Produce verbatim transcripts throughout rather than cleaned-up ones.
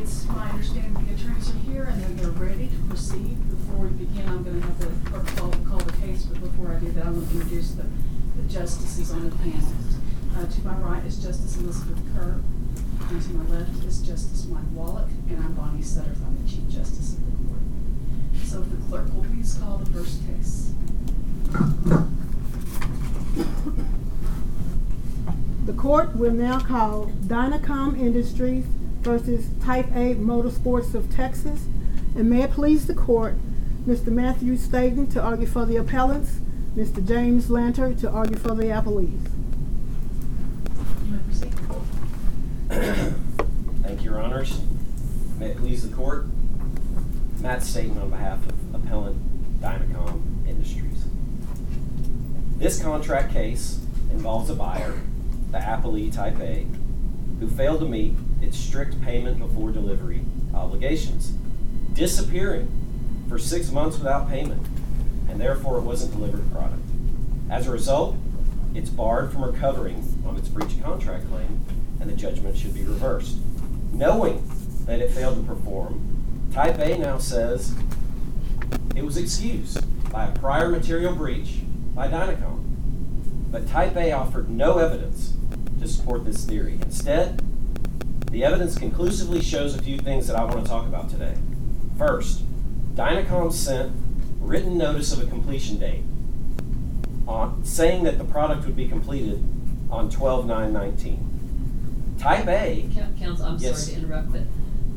it's my understanding the attorneys are here and then they're ready to proceed. Before we begin, I'm going to have the clerk call, call the case, but before I do that, I'm going to introduce the, the justices on the panel. Uh, to my right is Justice Elizabeth Kerr, and to my left is Justice Mike Wallach, and I'm Bonnie Sutter. I'm the Chief Justice of the Court. So if the clerk will please call the first case. The court will now call Dynacom Industries versus Type A Motorsports of Texas. And may it please the court, Mister Matthew Staten to argue for the appellants, Mister James Lanter to argue for the appellees. You may proceed. Thank you, Your Honors. May it please the court, Matt Staten on behalf of appellant Dynacom Industries. This contract case involves a buyer, the appellee Type A, who failed to meet its strict payment before delivery obligations, disappearing for six months without payment, and therefore it wasn't delivered product. As a result, it's barred from recovering on its breach of contract claim, and the judgment should be reversed. Knowing that it failed to perform, Type A now says it was excused by a prior material breach by Dynacom. But Type A offered no evidence to support this theory. Instead, the evidence conclusively shows a few things that I want to talk about today. First, Dynacom sent written notice of a completion date on, saying that the product would be completed on twelve nine nineteen. Type A... Counsel, I'm yes. sorry to interrupt, but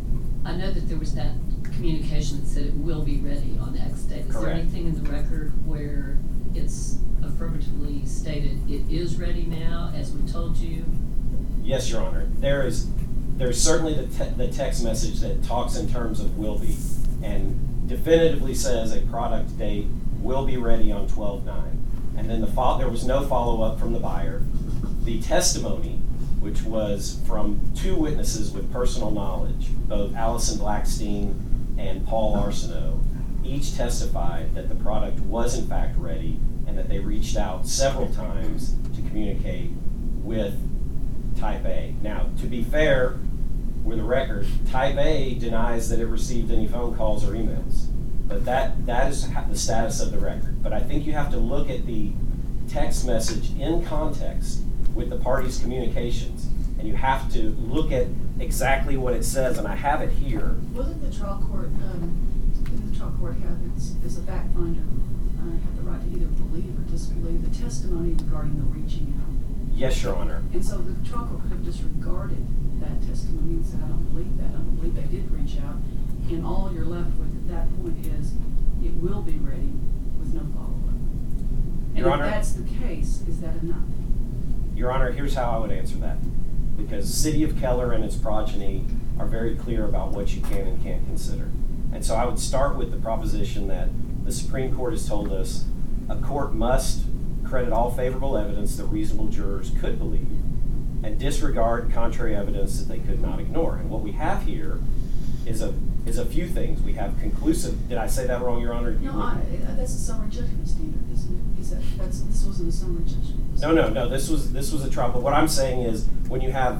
I know that there was that communication that said it will be ready on X date. Is Correct. there anything in the record where it's affirmatively stated it is ready now, as we told you? Yes, Your Honor. There is there's certainly the, te- the text message that talks in terms of will be and definitively says a product date will be ready on twelve nine. And then the fo- there was no follow-up from the buyer. The testimony, which was from two witnesses with personal knowledge, both Allison Blackstein and Paul Arsenault, each testified that the product was in fact ready and that they reached out several times to communicate with Type A. Now, to be fair with the record, Type A denies that it received any phone calls or emails. But that, that is the status of the record. But I think you have to look at the text message in context with the parties' communications. And you have to look at exactly what it says, and I have it here. Wasn't the trial court, um, didn't the trial court have, its, as a fact finder, uh, have the right to either believe or disbelieve the testimony regarding the reaching out? Yes, Your Honor. And so the trial court could have disregarded that testimony and said, I don't believe that, I don't believe they did reach out. And all you're left with at that point is, it will be ready with no follow-up. And Your if Honor, that's the case, is that enough? Your Honor, here's how I would answer that. Because City of Keller and its progeny are very clear about what you can and can't consider. And so I would start with the proposition that the Supreme Court has told us a court must credit all favorable evidence that reasonable jurors could believe and disregard contrary evidence that they could not ignore. And what we have here is a is a few things. We have conclusive, did I say that wrong, Your Honor? No, I, that's a summary judgment standard, isn't it? Is that, that's, this wasn't a summary judgment. No, no, no, this was this was a trial. But what I'm saying is when you have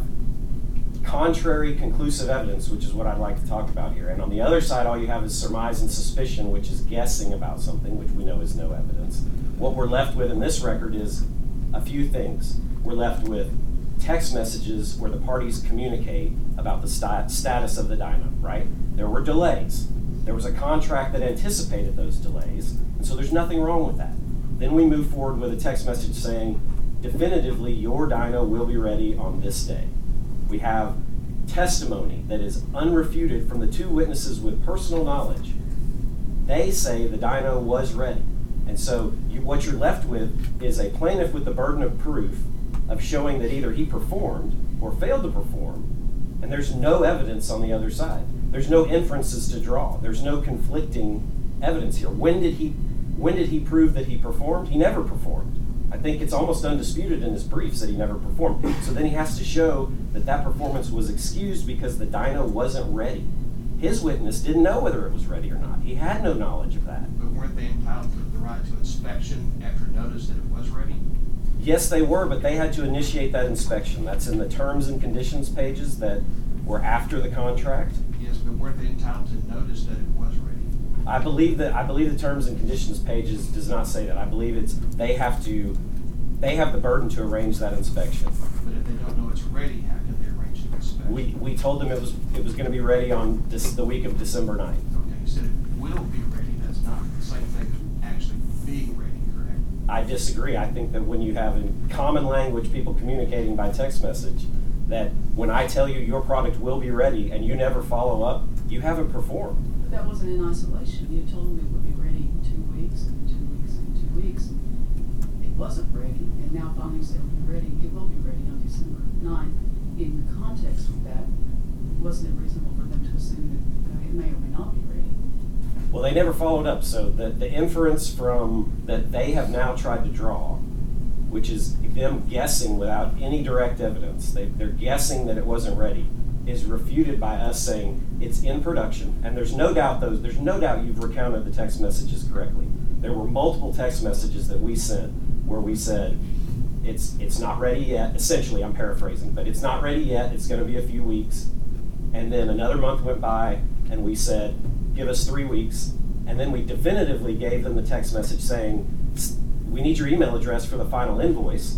contrary conclusive evidence, which is what I'd like to talk about here, and on the other side all you have is surmise and suspicion, which is guessing about something, which we know is no evidence. What we're left with in this record is a few things. We're left with text messages where the parties communicate about the st- status of the dyno, right? There were delays. There was a contract that anticipated those delays, and so there's nothing wrong with that. Then we move forward with a text message saying, definitively, your dyno will be ready on this day. We have testimony that is unrefuted from the two witnesses with personal knowledge. They say the dyno was ready. And so you, what you're left with is a plaintiff with the burden of proof of showing that either he performed or failed to perform, and there's no evidence on the other side. There's no inferences to draw. There's no conflicting evidence here. When did he when did he prove that he performed? He never performed. I think it's almost undisputed in his briefs that he never performed. So then he has to show that that performance was excused because the dyno wasn't ready. His witness didn't know whether it was ready or not. He had no knowledge of that. But weren't they entitled to the right to inspection after notice that it was ready? Yes, they were, but they had to initiate that inspection. That's in the terms and conditions pages that were after the contract. Yes, but weren't they entitled to notice that it was ready? I believe that, I believe the terms and conditions pages does not say that. I believe it's, they have to, they have the burden to arrange that inspection. But if they don't know it's ready, how can they arrange the inspection? We, we told them it was, it was gonna be ready on this, the week of December ninth. Okay, you said it will be ready, that's not the same thing as actually being ready, correct? I disagree. I think that when you have in common language people communicating by text message, that when I tell you your product will be ready and you never follow up, you haven't performed. But that wasn't in isolation. You told them it would be ready in two weeks, and two weeks, and two weeks. It wasn't ready, and now finally said it'll be ready. It will be ready on December ninth. In the context of that, wasn't it reasonable for them to assume that uh, it may or may not be ready? Well, they never followed up, so the, the inference from that they have now tried to draw, which is them guessing without any direct evidence, they, they're guessing that it wasn't ready, is refuted by us saying it's in production. And there's no doubt those, there's no doubt you've recounted the text messages correctly. There were multiple text messages that we sent where we said, it's, it's not ready yet. Essentially, I'm paraphrasing, but it's not ready yet. It's gonna be a few weeks. And then another month went by and we said, give us three weeks. And then we definitively gave them the text message saying, we need your email address for the final invoice,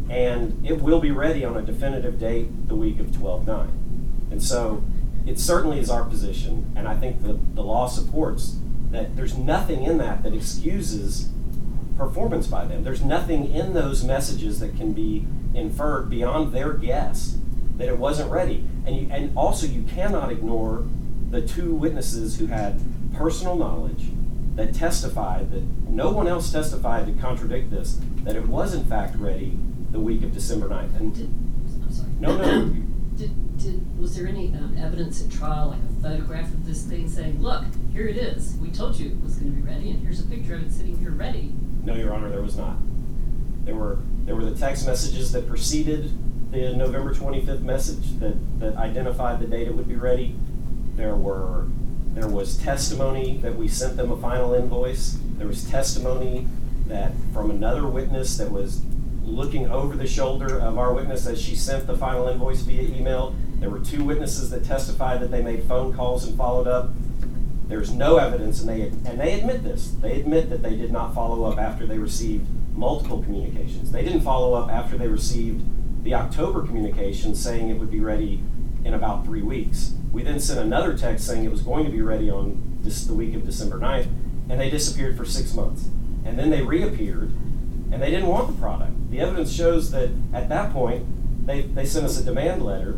and it will be ready on a definitive date the week of twelve nine. And so it certainly is our position, and I think the, the law supports that there's nothing in that that excuses performance by them. There's nothing in those messages that can be inferred beyond their guess that it wasn't ready. And you, and also you cannot ignore the two witnesses who had personal knowledge that testified, that no one else testified to contradict this, that it was in fact ready the week of December ninth. And Did, I'm sorry. no, no, Did, did, was there any um, evidence at trial, like a photograph of this thing saying, look, here it is. We told you it was going to be ready, and here's a picture of it sitting here ready. no, Your Honor, there was not. There were there were the text messages that preceded the November twenty-fifth message that, that identified the date it would be ready. There were there was testimony that we sent them a final invoice. There was testimony that from another witness that was looking over the shoulder of our witness as she sent the final invoice via email. There were two witnesses that testified that they made phone calls and followed up. There's no evidence, and they and they admit this. They admit that they did not follow up after they received multiple communications. They didn't follow up after they received the October communication saying it would be ready in about three weeks. We then sent another text saying it was going to be ready on this, the week of December ninth, and they disappeared for six months. And then they reappeared, and they didn't want the product. The evidence shows that at that point, they, they sent us a demand letter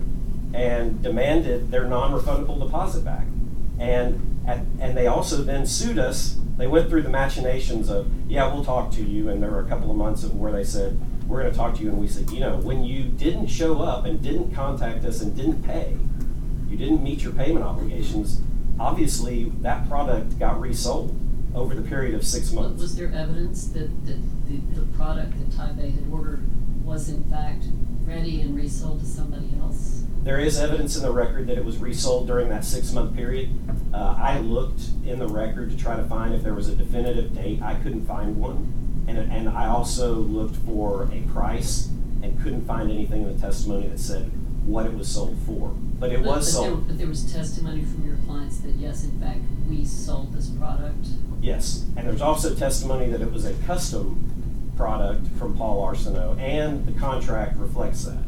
and demanded their non-refundable deposit back. And, at, and they also then sued us. They went through the machinations of, yeah, we'll talk to you, and there were a couple of months of where they said, we're going to talk to you, and we said, you know, when you didn't show up and didn't contact us and didn't pay, you didn't meet your payment obligations, obviously that product got resold over the period of six months. Was there evidence that, that the, the product that Type A had ordered was in fact ready and resold to somebody else? There is evidence in the record that it was resold during that six-month period. Uh, I looked in the record to try to find if there was a definitive date. I couldn't find one. And, and I also looked for a price and couldn't find anything in the testimony that said what it was sold for. But it But- was but there- sold. But there was testimony from your clients that yes, in fact, we sold this product. Yes. And there's also testimony that it was a custom product from Paul Arsenault, and the contract reflects that.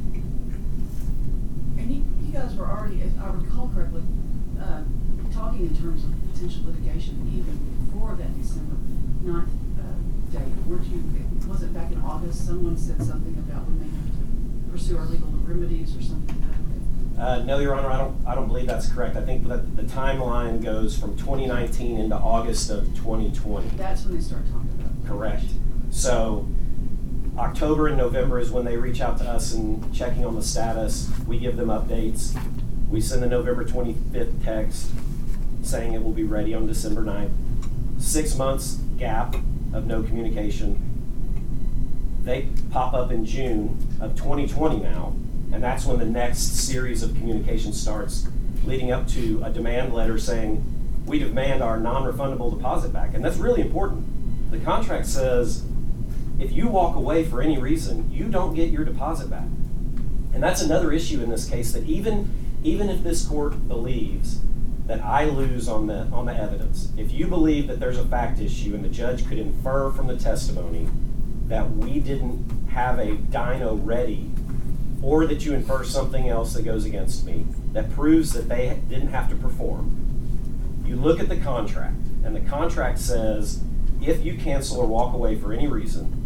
And you, you guys were already, if I recall correctly, uh, talking in terms of potential litigation even before that December ninth uh, date. Weren't you, was it back in August, someone said something about we may have to pursue our legal remedies or something like that? Uh, no, Your Honor, I don't, I don't believe that's correct. I think that the timeline goes from twenty nineteen into August of twenty twenty. That's when they start talking about it. Correct. So October and November is when they reach out to us and checking on the status. We give them updates. We send the November twenty-fifth text saying it will be ready on December ninth. Six months gap of no communication. They pop up in June of twenty twenty now, and that's when the next series of communication starts, leading up to a demand letter saying, we demand our non-refundable deposit back. And that's really important. The contract says, if you walk away for any reason, you don't get your deposit back. And that's another issue in this case, that even, even if this court believes that I lose on the on the evidence, if you believe that there's a fact issue and the judge could infer from the testimony that we didn't have a dyno ready, or that you infer something else that goes against me that proves that they didn't have to perform, you look at the contract, and the contract says if you cancel or walk away for any reason,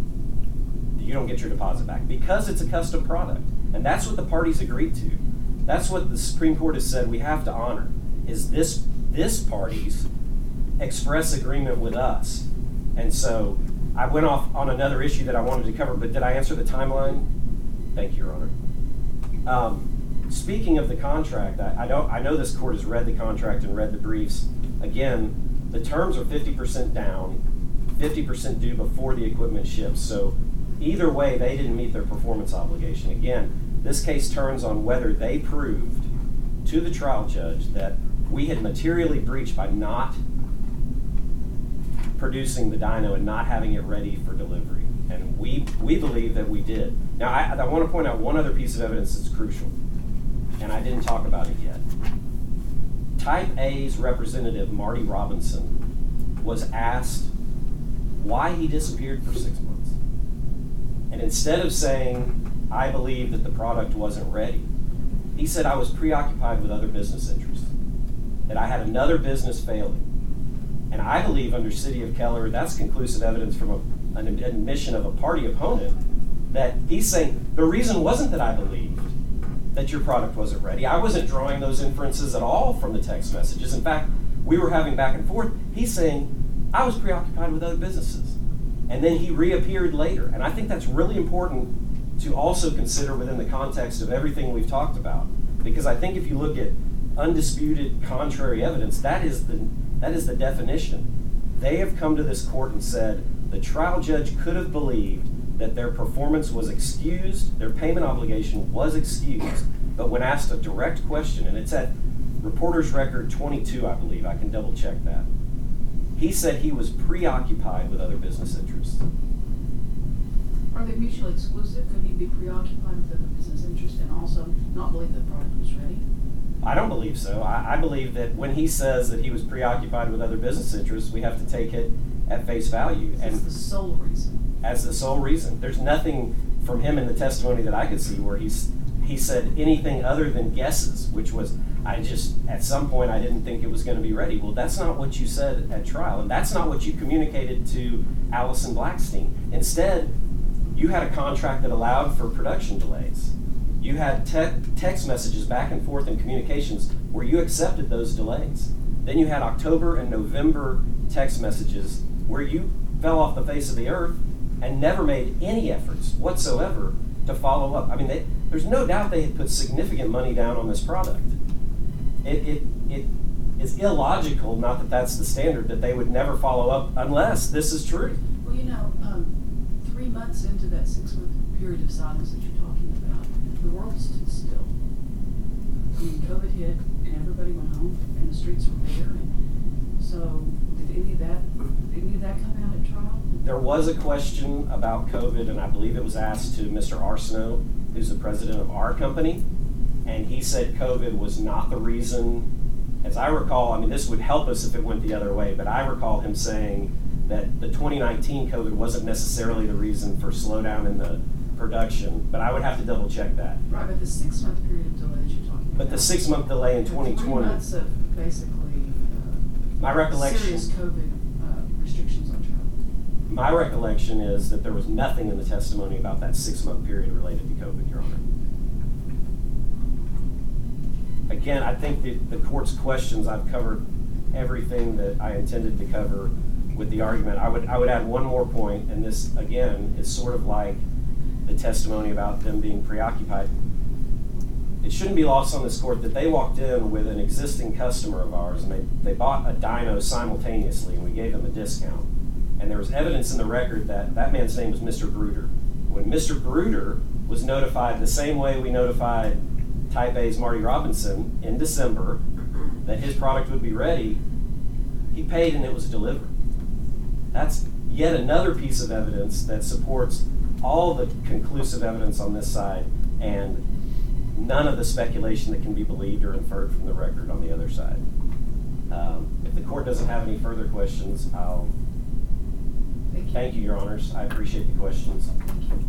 you don't get your deposit back because it's a custom product. And that's what the parties agreed to. That's what the Supreme Court has said we have to honor, is this this party's express agreement with us. And so I went off on another issue that I wanted to cover, but did I answer the timeline? Thank you, Your Honor. Um, speaking of the contract, I, I don't. I know this court has read the contract and read the briefs. Again, the terms are fifty percent down, fifty percent due before the equipment ships. So either way, they didn't meet their performance obligation. Again, this case turns on whether they proved to the trial judge that we had materially breached by not producing the dyno and not having it ready for delivery. And we we believe that we did. Now, I, I want to point out one other piece of evidence that's crucial, and I didn't talk about it yet. Type A's representative, Marty Robinson, was asked why he disappeared for six months. And instead of saying, I believe that the product wasn't ready, he said, I was preoccupied with other business interests, that I had another business failing. And I believe under City of Keller, that's conclusive evidence from a, an admission of a party opponent, that he's saying, the reason wasn't that I believed that your product wasn't ready. I wasn't drawing those inferences at all from the text messages. In fact, we were having back and forth. He's saying, I was preoccupied with other businesses. And then he reappeared later. And I think that's really important to also consider within the context of everything we've talked about. Because I think if you look at undisputed contrary evidence, that is the that is the definition. They have come to this court and said the trial judge could have believed that their performance was excused, their payment obligation was excused, but when asked a direct question, and it's at Reporter's Record twenty-two, I believe, I can double check that, he said he was preoccupied with other business interests. Are they mutually exclusive? Could he be preoccupied with other business interests and also not believe the product was ready? I don't believe so. I, I believe that when he says that he was preoccupied with other business interests, we have to take it at face value. That's And the sole reason. as the sole reason. There's nothing from him in the testimony that I could see where he's he said anything other than guesses, which was, I just, at some point, I didn't think it was going to be ready. Well, that's not what you said at trial, and that's not what you communicated to Allison Blackstein. Instead, you had a contract that allowed for production delays. You had te- text messages back and forth in communications where you accepted those delays. Then you had October and November text messages where you fell off the face of the earth and never made any efforts whatsoever to follow up. I mean, they, there's no doubt they had put significant money down on this product. It, it, it is illogical, not that that's the standard, that they would never follow up unless this is true. Well, you know, um, three months into that six-month period of silence that you're talking about, the world stood still. I mean, COVID hit, and everybody went home, and the streets were bare, and so did any of that, did any of that come out at trial? There was a question about COVID, and I believe it was asked to Mister Arsenault, who's the president of our company, and he said COVID was not the reason. As I recall, I mean, this would help us if it went the other way, but I recall him saying that the twenty nineteen COVID wasn't necessarily the reason for slowdown in the production, but I would have to double check that. Right, but the six-month period of delay that you're talking about. But the six-month delay in twenty twenty. Three months of basically uh, My recollection. serious COVID uh, restrictions on travel. My recollection is that there was nothing in the testimony about that six-month period related to COVID, Your Honor. Again, I think the, the court's questions, I've covered everything that I intended to cover with the argument. I would I would add one more point, and this, again, is sort of like the testimony about them being preoccupied. It shouldn't be lost on this court that they walked in with an existing customer of ours, and they, they bought a dyno simultaneously, and we gave them a discount. And there was evidence in the record that that man's name was Mister Gruder. When Mister Gruder was notified the same way we notified Type A's Marty Robinson in December that his product would be ready, he paid and it was delivered. That's yet another piece of evidence that supports all the conclusive evidence on this side and none of the speculation that can be believed or inferred from the record on the other side. Um, if the court doesn't have any further questions, I'll Thank you. thank you, Your Honors. I appreciate the questions. Thank you.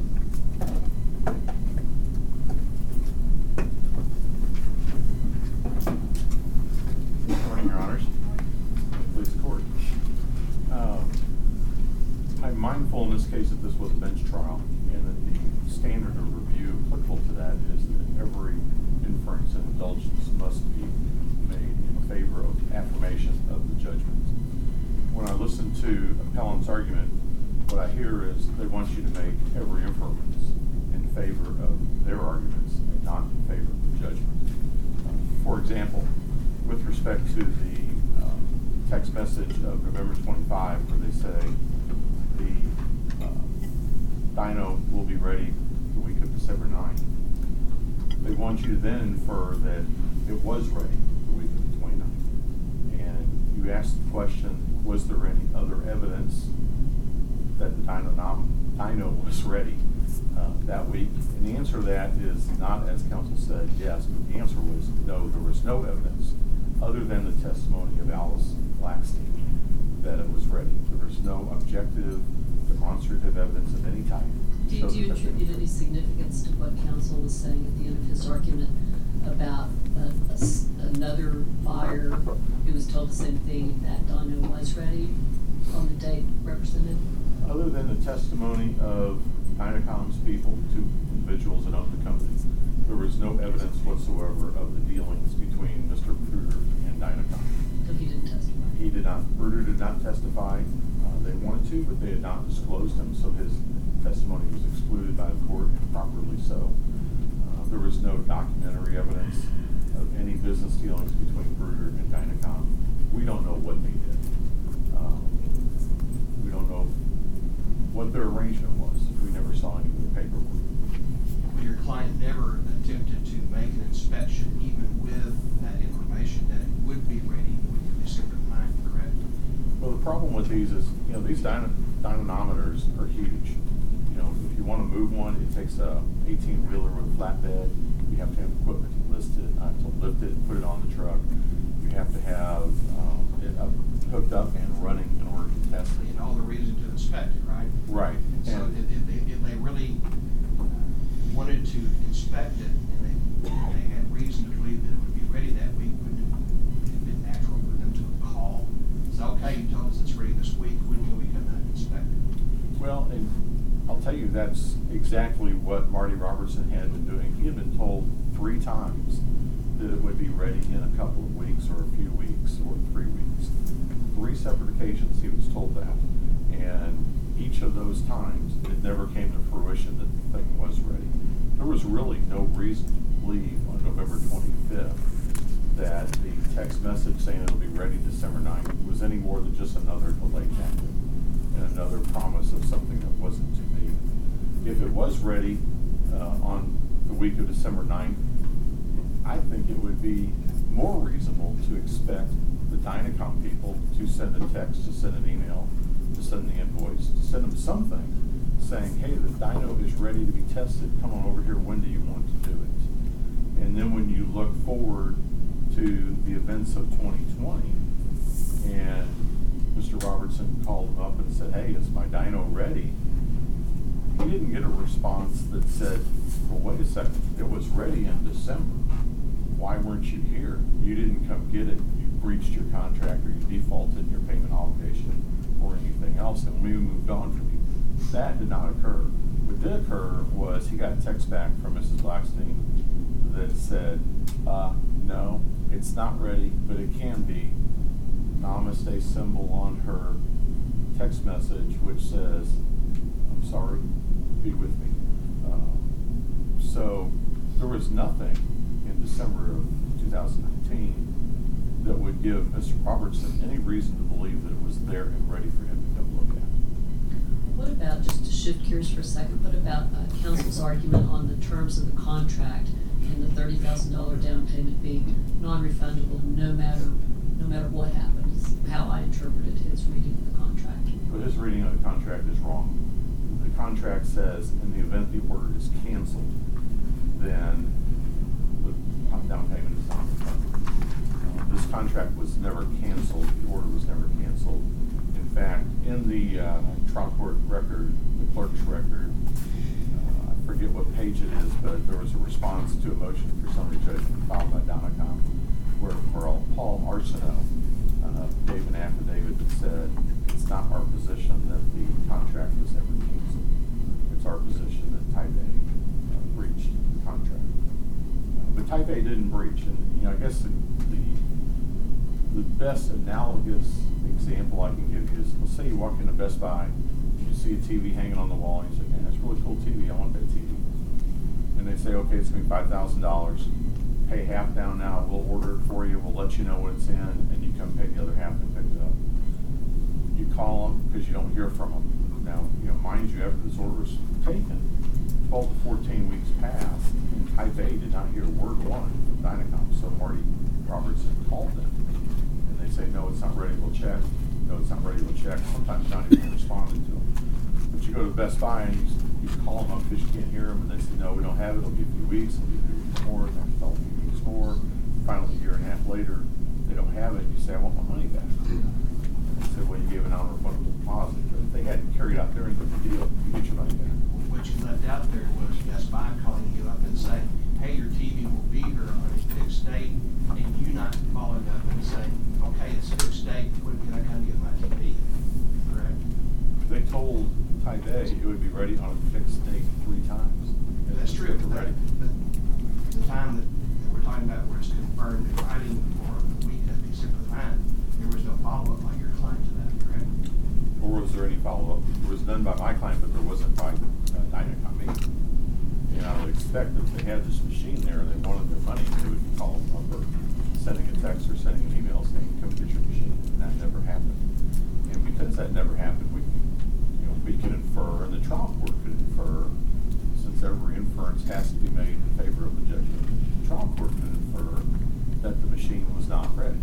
Good morning, Your Honors. Please, the court. Um, I'm mindful in this case that this was a bench trial, and that the standard of review applicable to that is that every inference and indulgence must be made in favor of affirmation of the judgment. When I listen to appellant's argument, what I hear is they want you to make every inference in favor of their arguments and not in favor of the judgment. Uh, For example, with respect to the um, text message of November twenty-fifth, where they say the uh, dyno will be ready the week of December ninth, they want you to then infer that it was ready the week of the twenty-ninth. And you ask the question, was there any other evidence that the dyno, nom- dyno was ready uh, that week? And the answer to that is not, as counsel said, yes, but the answer was no, there was no evidence other than the testimony of Alice Blackstein that it was ready. There was no objective, demonstrative evidence of any type. Do you, do you attribute any significance to what counsel was saying at the end of his argument about a, a s- another buyer who was told the same thing, that dyno was ready on the date represented? Other than the testimony of Dynacom's people, two individuals that owned the company, there was no evidence whatsoever of the dealings between Mister Bruder and Dynacom. So he didn't testify? He did not, Bruder did not testify. Uh, they wanted to, but they had not disclosed him, so his testimony was excluded by the court, and properly so. Uh, there was no documentary evidence of any business dealings between Bruder and Dynacom. We don't know what they did. Um, we don't know what their arrangement was. We never saw any of the paperwork. Well, your client never attempted to make an inspection, even with that information that it would be ready the week of December ninth, correct? Well, the problem with these is, you know, these dyna- dynamometers are huge. You know, if you want to move one, it takes a eighteen-wheeler with a flatbed. You have to have equipment to list it, uh, to lift it, put it on the truck. You have to have um, it up, hooked up and running in order to test it. And all the reason to inspect it, right? Right. And so And- if, if they, if they really uh, wanted to inspect it, and they, they had reason to believe that it would be ready that week, wouldn't it have been natural for them to call? Say, okay, you told us it's ready this week, when will we come out and inspect it? Well, and I'll tell you, that's exactly what Marty Robertson had been doing. He had been told three times that it would be ready in a couple of weeks, or a few weeks, or three weeks. Three separate occasions he was told that. And each of those times, it never came to fruition that the thing was ready. There was really no reason to believe on November twenty-fifth that the text message saying it'll be ready December ninth was any more than just another delay tactic and another promise of something that wasn't to be. If it was ready uh, on the week of December ninth, I think it would be more reasonable to expect the Dynacom people to send a text, to send an email, to send the invoice, to send them something saying, hey, the dyno is ready to be tested. Come on over here. When do you want to do it? And then when you look forward to the events of twenty twenty, and Mister Robertson called him up and said, hey, is my dyno ready? He didn't get a response that said, well, wait a second, it was ready in December. Why weren't you here? You didn't come get it. You breached your contract, or you defaulted in your payment obligation, or anything else, and we moved on from you. That did not occur. What did occur was he got a text back from Missus Blackstein that said, uh, no, it's not ready, but it can be. Namaste symbol on her text message, which says, I'm sorry, be with me. Uh, so there was nothing in December of two thousand nineteen that would give Mister Robertson any reason to believe that it was there and ready for him to come look at. What about, just to shift gears for a second, what about uh, counsel's argument on the terms of the contract and the thirty thousand dollars down payment being non-refundable no matter, no matter what happens? How I interpreted his reading of the contract. But his reading of the contract is wrong. The contract says in the event the order is canceled, then contract was never canceled, the order was never canceled. In fact, in the uh, trial court record, the clerk's record, uh, I forget what page it is, but there was a response to a motion for summary judgment filed by Donacom, where, where Paul Arsenault uh, gave an affidavit that said it's not our position that the contract was ever canceled. It's our position that Type A uh, breached the contract. Uh, but Type A didn't breach, and you know, I guess the, the the best analogous example I can give you is, let's say you walk into Best Buy, you see a T V hanging on the wall, and you say, "Hey, that's a really cool T V. I want that T V." And they say, "Okay, it's gonna be five thousand dollars. Pay half down now. We'll order it for you. We'll let you know when it's in, and you come pay the other half and pick it up." You call them because you don't hear from them. Now, you know, mind you, after this order was taken, twelve to fourteen weeks passed, and Type A did not hear word one from Dynacom. So Marty Robertson called them, and they say, "No, it's not ready. We'll check. No, it's not ready. We'll check." Sometimes not even responding to them. But you go to Best Buy and you, you call them up because you can't hear them, and they say, "No, we don't have it. It'll be a few weeks. It'll be a few weeks more." And they'll tell them a few weeks more. Finally, a year and a half later, they don't have it. You say, "I want my money back." And they say, "Well, you gave an non-refundable deposit." But if they hadn't carried out their end of the deal, you get your money back. What you left out there was Best Buy calling you up and saying, "Hey, your T V will be here on a fixed date," and you not following up and saying, "Okay, it's fixed date, when can I come get my T V?" Correct? They told Type A it would be ready on a fixed date three times. And That's they true, were but ready. that, but the time that, that we're talking about where it's confirmed in writing for the week of December ninth, there was no follow-up by your client to that, correct? Or was there any follow-up? It was done by my client, but there wasn't by uh, Dynacom either. And I would expect that if they had this machine there and they wanted their money, they would be calling them up or sending a text or sending an email saying, "Come get your machine." And that never happened. And because that never happened, we, you know, we can infer, and the trial court could infer, since every inference has to be made in favor of the judgment, the trial court could infer that the machine was not ready.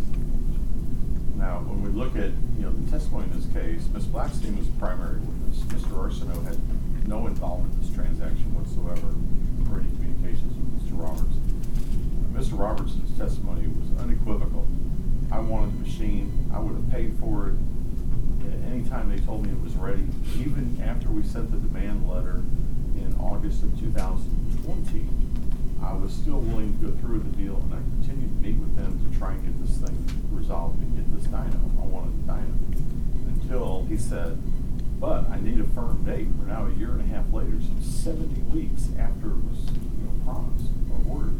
Now, when we look at, you know, the testimony in this case, Miz Blackstein was the primary witness. Mister Arsenault had no involvement in this transaction whatsoever or any communications with Mister Roberts. Mister Robertson's testimony was unequivocal. I wanted the machine. I would have paid for it. Anytime they told me it was ready, even after we sent the demand letter in August of two thousand twenty, I was still willing to go through with the deal, and I continued to meet with them to try and get this thing resolved and get this dyno. I wanted the dyno. Until he said, "But I need a firm date." We're now a year and a half later, so seventy weeks after it was, you know, promised or ordered.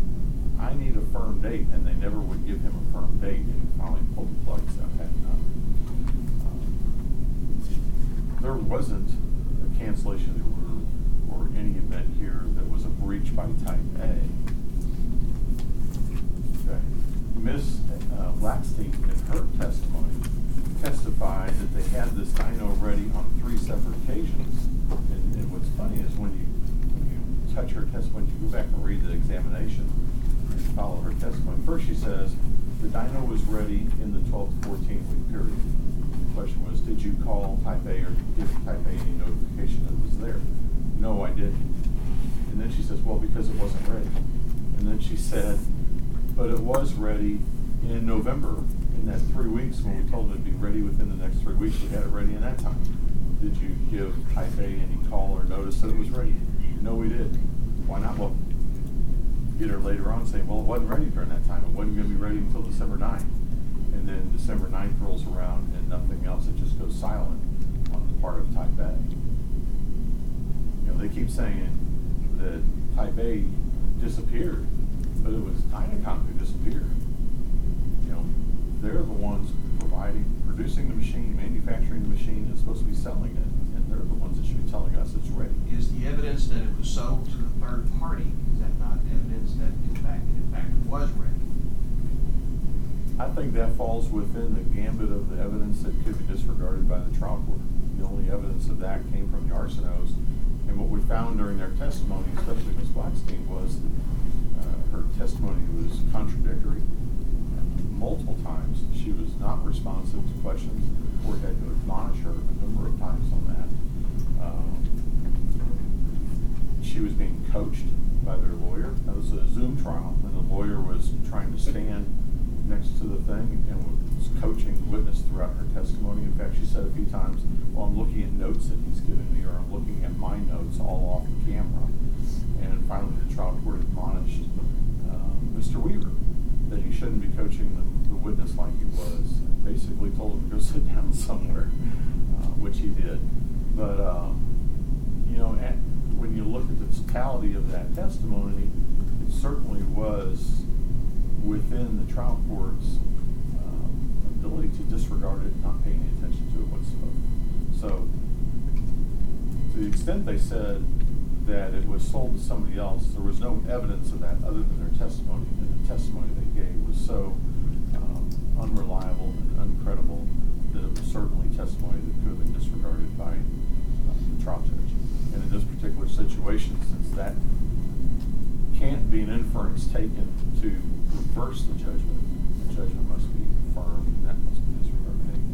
I need a firm date, and they never would give him a firm date, and he finally pulled the plug and said, "I've had enough." Um, there wasn't a cancellation order or any event here that was a breach by Type A. Okay. Miz Uh, Blackstein, in her testimony, testified that they had this dyno ready on three separate occasions. And, and what's funny is when you, when you touch her testimony, you go back and read the examination and follow her testimony. First she says, the dyno was ready in the twelve to fourteen week period. The question was, did you call Type A or give Type A any notification that it was there? No, I didn't. And then she says, well, because it wasn't ready. And then she said, but it was ready in November, in that three weeks when we told them it'd be ready within the next three weeks, we had it ready in that time. Did you give Type A any call or notice that it was ready? No, we did. Why not? Well, get her later on saying, well, it wasn't ready during that time. It wasn't going to be ready until December ninth. And then December ninth rolls around and nothing else. It just goes silent on the part of Type A. You know, they keep saying that Type A disappeared, but it was Dynacom who disappeared. You know, they're the ones providing, producing the machine, manufacturing the machine, and supposed to be selling it, and they're the ones that should be telling us it's ready. Is the evidence that it was sold to a third party, is that not evidence that in fact, in fact it was ready? I think that falls within the gambit of the evidence that could be disregarded by the trial court. The only evidence of that came from the Arsenaults, and what we found during their testimony, especially Miz Blackstein, was uh, her testimony was contradictory. Multiple times she was not responsive to questions. The court had to admonish her a number of times on that. Um, she was being coached by their lawyer. That was a Zoom trial, and the lawyer was trying to stand next to the thing and was coaching the witness throughout her testimony. In fact, she said a few times, well, I'm looking at notes that he's given me, or I'm looking at my notes all off the camera. And finally, the trial court admonished uh, Mister Weaver that he shouldn't be coaching the, the witness like he was, and basically told him to go sit down somewhere, uh, which he did. But, um, you know, at, when you look at the totality of that testimony, it certainly was within the trial court's um, ability to disregard it, not paying any attention to it whatsoever. So, to the extent they said that it was sold to somebody else, there was no evidence of that other than their testimony, and the testimony they gave was so um, unreliable and uncredible that it was certainly testimony that could have been disregarded by uh, the trial judge. And in this particular situation, since that can't be an inference taken to reverse the judgment, the judgment must be affirmed, and that must be disregarded.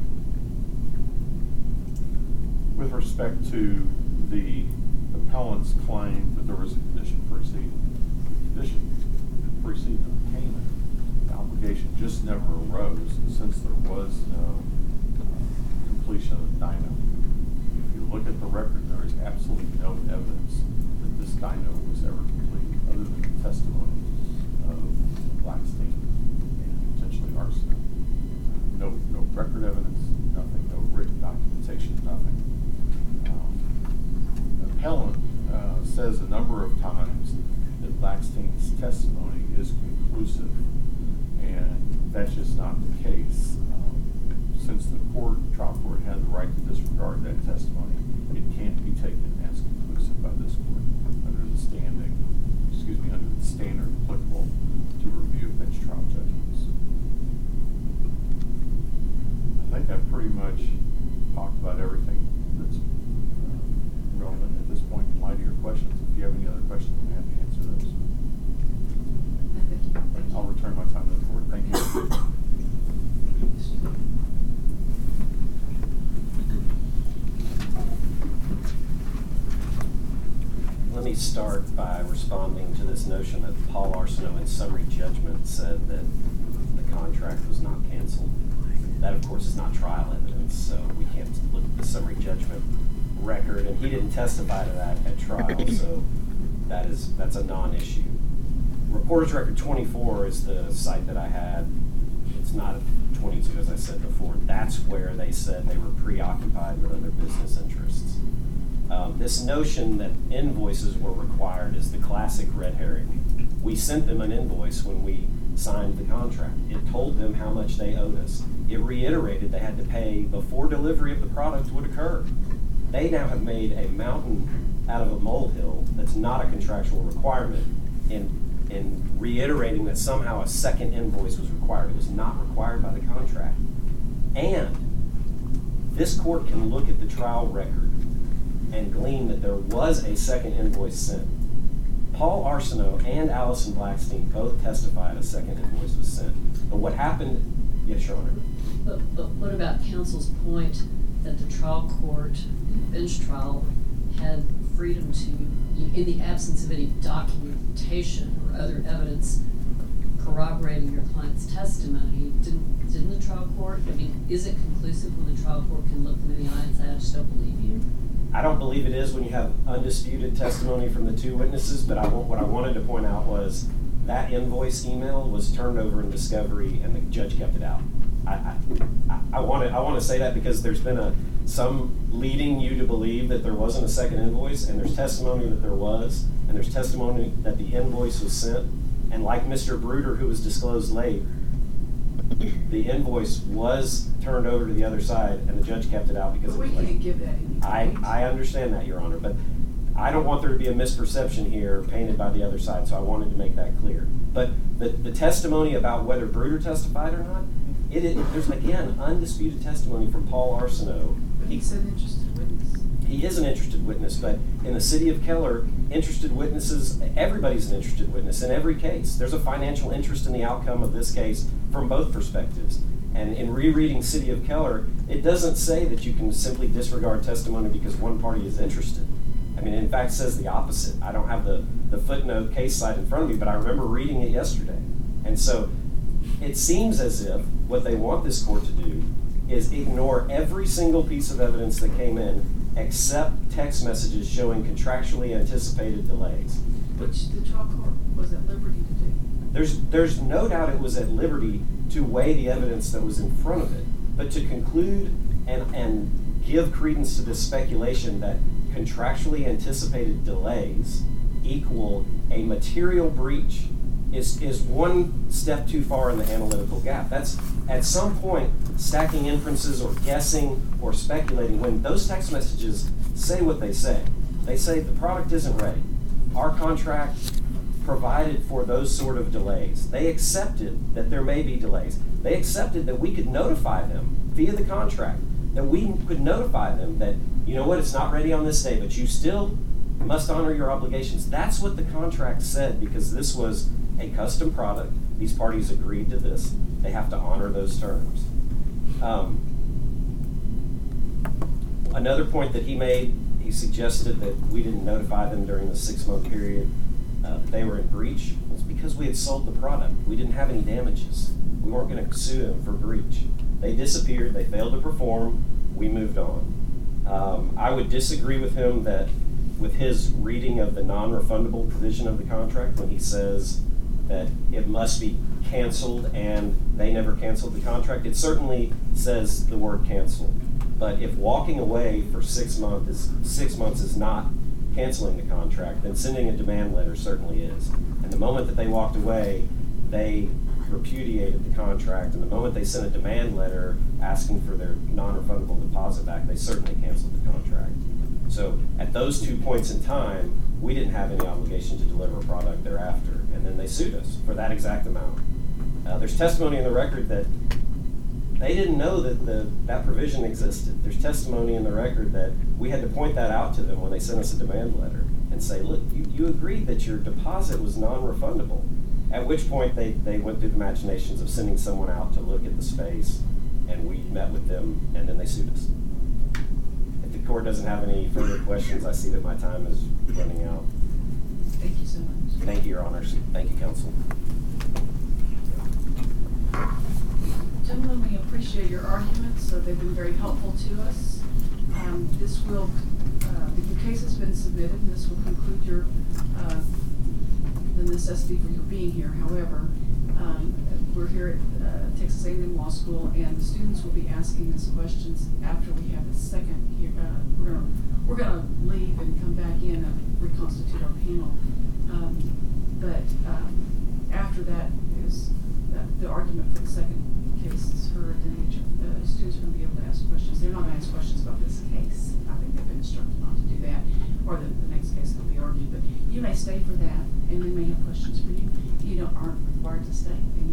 With respect to the appellant's claim that there was a condition preceding, the condition preceding the payment, the obligation just never arose since there was no uh, completion of the dyno. If you look at the record, there is absolutely no evidence that this dyno was ever completed, other than the testimony of Blackstein and potentially Arsenault. No, no record evidence, nothing, no written documentation, nothing. Um, the appellant uh, says a number of times that Blackstein's testimony is conclusive, and that's just not the case. Um, since the court, trial court, had the right to disregard that testimony, it can't be taken as conclusive by this court under the standing, excuse me, under the standard applicable to review bench trial judgments. I think I've pretty much talked about everything that's uh, relevant at this point in light of your questions. If you have any other questions, I'm happy to answer those. Thank you. Thank you. I'll return my time to the court. Thank you. Let me start by responding to this notion that Paul Arsenault in summary judgment said that the contract was not canceled. That, of course, is not trial evidence, so we can't look at the summary judgment record, and he didn't testify to that at trial, so that is that's a non-issue. Reporter's Record twenty-four is the site that I had. It's not twenty-two, as I said before. That's where they said they were preoccupied with other business interests. Um, this notion that invoices were required is the classic red herring. We sent them an invoice when we signed the contract. It told them how much they owed us. It reiterated they had to pay before delivery of the product would occur. They now have made a mountain out of a molehill that's not a contractual requirement in, in reiterating that somehow a second invoice was required. It was not required by the contract. And this court can look at the trial record and glean that there was a second invoice sent. Paul Arsenault and Allison Blackstein both testified a second invoice was sent. But what happened, yes, Your Honor. But, but what about counsel's point that the trial court, in the bench trial, had freedom to, in the absence of any documentation or other evidence corroborating your client's testimony, didn't, didn't the trial court, I mean, is it conclusive when the trial court can look them in the eye and say, I just don't believe you? I don't believe it is when you have undisputed testimony from the two witnesses, but I, what I wanted to point out was that invoice email was turned over in discovery and the judge kept it out. I, I, I want to I want to say that because there's been a some leading you to believe that there wasn't a second invoice, and there's testimony that there was, and there's testimony that the invoice was sent, and like Mister Bruder, who was disclosed late, the invoice was turned over to the other side, and the judge kept it out because But it we was late. can't give that any I, weight. I understand that, Your Honor, but I don't want there to be a misperception here painted by the other side, so I wanted to make that clear. But the, the testimony about whether Bruder testified or not, it, it there's again undisputed testimony from Paul Arsenault. But he's an interested witness. He is an interested witness, but in the city of Keller, interested witnesses, everybody's an interested witness in every case. There's a financial interest in the outcome of this case from both perspectives. And in rereading City of Keller, it doesn't say that you can simply disregard testimony because one party is interested. I mean, it in fact says the opposite. I don't have the, the footnote case site in front of me, but I remember reading it yesterday. And so it seems as if what they want this court to do is ignore every single piece of evidence that came in except text messages showing contractually anticipated delays. Which the trial court was at liberty to do. There's, there's no doubt it was at liberty to weigh the evidence that was in front of it, but to conclude and, and give credence to this speculation that contractually anticipated delays equal a material breach is, is one step too far in the analytical gap. That's at some point stacking inferences or guessing or speculating when those text messages say what they say. They say the product isn't ready. Our contract provided for those sort of delays. They accepted that there may be delays. They accepted that we could notify them via the contract, that we could notify them that, you know what, it's not ready on this day, but you still must honor your obligations. That's what the contract said, because this was a custom product. These parties agreed to this. They have to honor those terms. Um, another point that he made, he suggested that we didn't notify them during the six-month period uh, that they were in breach. It's because we had sold the product. We didn't have any damages. We weren't going to sue them for breach. They disappeared. They failed to perform. We moved on. Um, I would disagree with him that with his reading of the non-refundable provision of the contract when he says that it must be canceled and they never canceled the contract. It certainly says the word canceled. But if walking away for six months is, six months is not canceling the contract, then sending a demand letter certainly is. And the moment that they walked away, they repudiated the contract. And the moment they sent a demand letter asking for their non-refundable deposit back, they certainly canceled the contract. So at those two points in time, we didn't have any obligation to deliver a product thereafter. And then they sued us for that exact amount. Uh, there's testimony in the record that they didn't know that the, that provision existed. There's testimony in the record that we had to point that out to them when they sent us a demand letter and say, look, you, you agreed that your deposit was non-refundable. At which point they, they went through the machinations of sending someone out to look at the space, and we met with them, and then they sued us. If the court doesn't have any further questions, I see that my time is running out. Thank you so much. Thank you, Your Honors. Thank you, Counsel. Gentlemen, we appreciate your arguments. So they've been very helpful to us. Um, this will, uh, the case has been submitted, and this will conclude your uh, the necessity for your being here. However, um, we're here at uh, Texas A and M Law School, and the students will be asking us questions after we have the second here. Uh, we're gonna we're gonna leave and come back in and reconstitute our panel. Um, but um, after that is uh, the argument for the second case is heard, and the uh, students are going to be able to ask questions. They're not going to ask questions about this case. I think they've been instructed not to do that, or the, the next case will be argued. But you may stay for that, and they may have questions for you. You don't, aren't required to stay. They